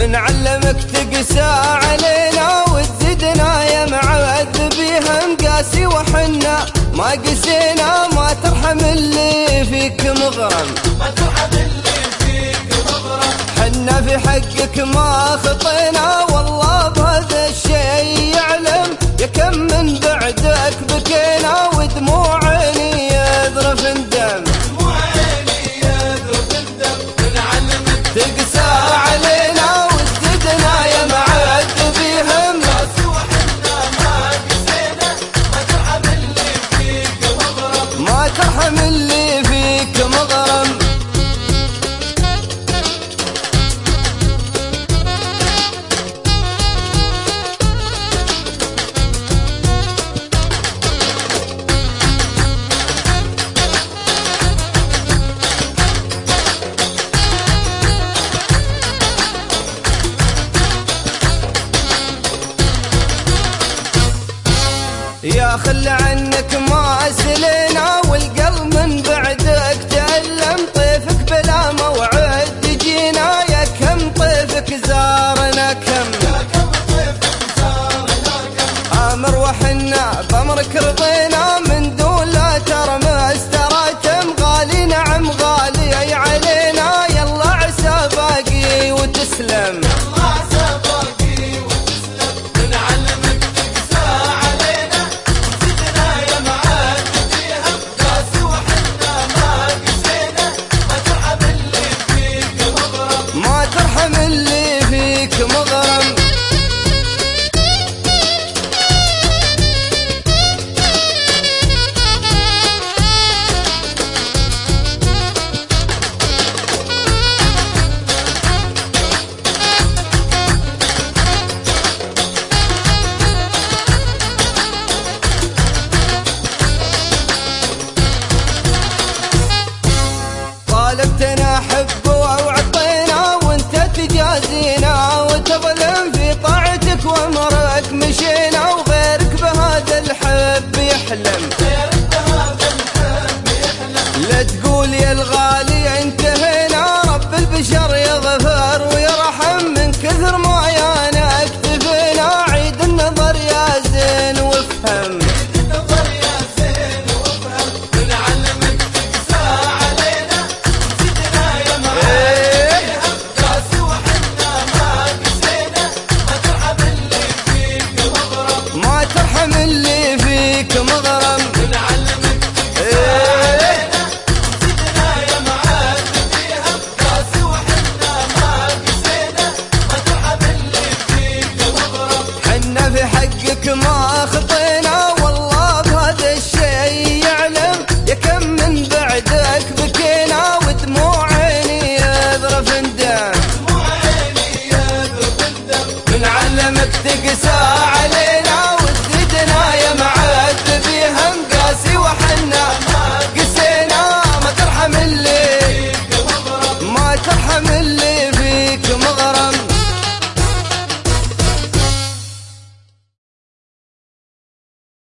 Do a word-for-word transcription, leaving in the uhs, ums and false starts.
من علمك تقسى علينا وتزيدنا يا معذبيها مقاسي وحنا ما قسينا ما ترحم اللي فيك مغرم ما ترحم اللي فيك مغرم حنا في حقك ما خطينا والله بهذا الشيء يعلم يا كم من بعدك بكينا ودموع عيني يذرف الدم دموع عيني يذرف الدم من علمك تقسى علينا وتزيدنا يا معذبيهم قاسي وحنا ما قسينا ما ترحم اللي فيك مغرم ما ترحم اللي فيك مغرم يا خل عنك ما سلينا والقلب من بعدك تألم طيفك بلا موعد تجينا يا كم طيفك زارنا كم يا كم طيفك زارنا كم آمر وحنا بأمرك رضينا من دون لا ترمس تراتم غالي نعم غالي علينا يلا عسى باقي وتسلم الله عسى باقي وتسلم من علمك تقسى علينا وتزيدنا يا معذبيها قاسي وحنا ما قسينا ما ترحم اللي فيك مغرم ما ترحم اللي فيك مغرم طالبتنا حب وعطينا وانت تجازينا وتظلم في طاعتك وامرك مشينا وغيرك بهذا الحب يحلم غيرك بهذا الحب يحلم لا تقول يا الغالي انتهينا رب البشر يغفر ويرحم من كثر ما يانا اكتفينا عيد النظر يا زين وافهم النظر يا زين وافهم من علمك تقسى علينا وتزيدنا يا معذبيها قاسي وحنا ما قسينا ما ترحم اللي فيك مغرم ما ترحم اللي فيك مغرم من علمك تقسى علينا وتزيدنا يا معذبيها قاسي وحنا ما قسينا ما ترحم اللي فيك مغرم حنا في حقك ما خطينا والله بهذا الشيء يعلم يا كم من بعدك بكينا ودموع عيني يذرف الدم دموع عيني يذرف الدم من علمك تقسى علينا وتزيدنا يا معذبيها مقاسي وحنا قسينا ما ترحم اللي فيك مغرم ما ترحم اللي